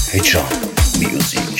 Heyecan Music.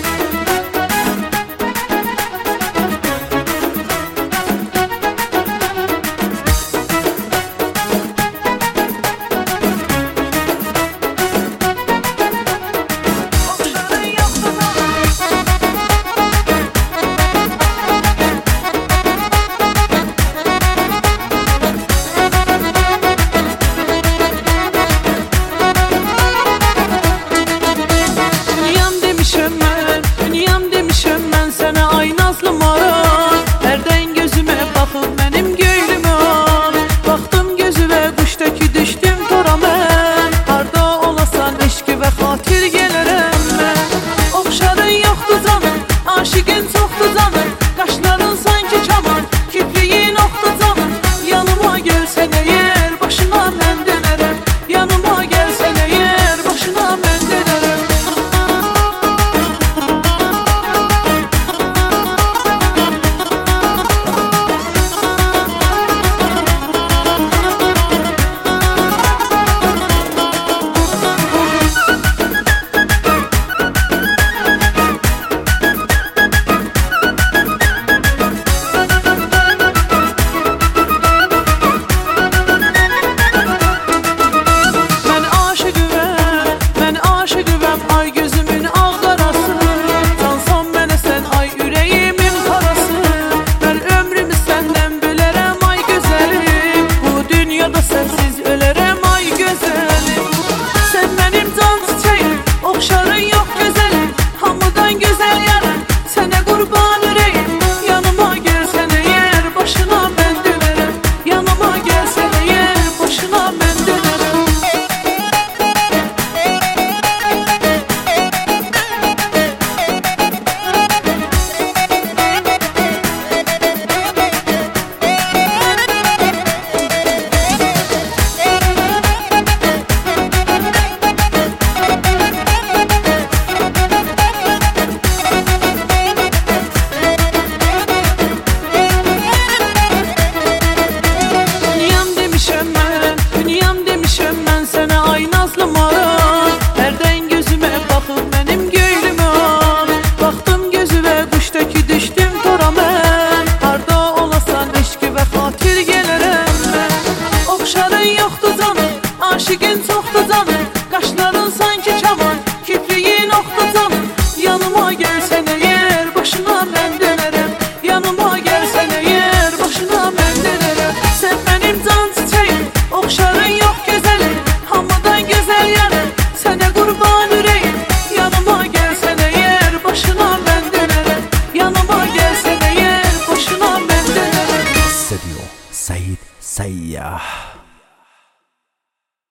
Aşıqın çoxdur canım, qaşların sanki kaman, kipriyin oxdur canım. Yanıma gəlsən əgər, başına mən dönərəm. Yanıma gəlsən əgər, başına mən dönərəm. Sən mənim can çiçəyim, oxşarın yox gözəlim, hamıdan gözəl yarım, sənə qurban ürəyim. Yanıma gəlsən əgər, başına mən dönərəm. Yanıma gəlsən əgər, başına mən dönərəm. Seviyor Said Sayyah.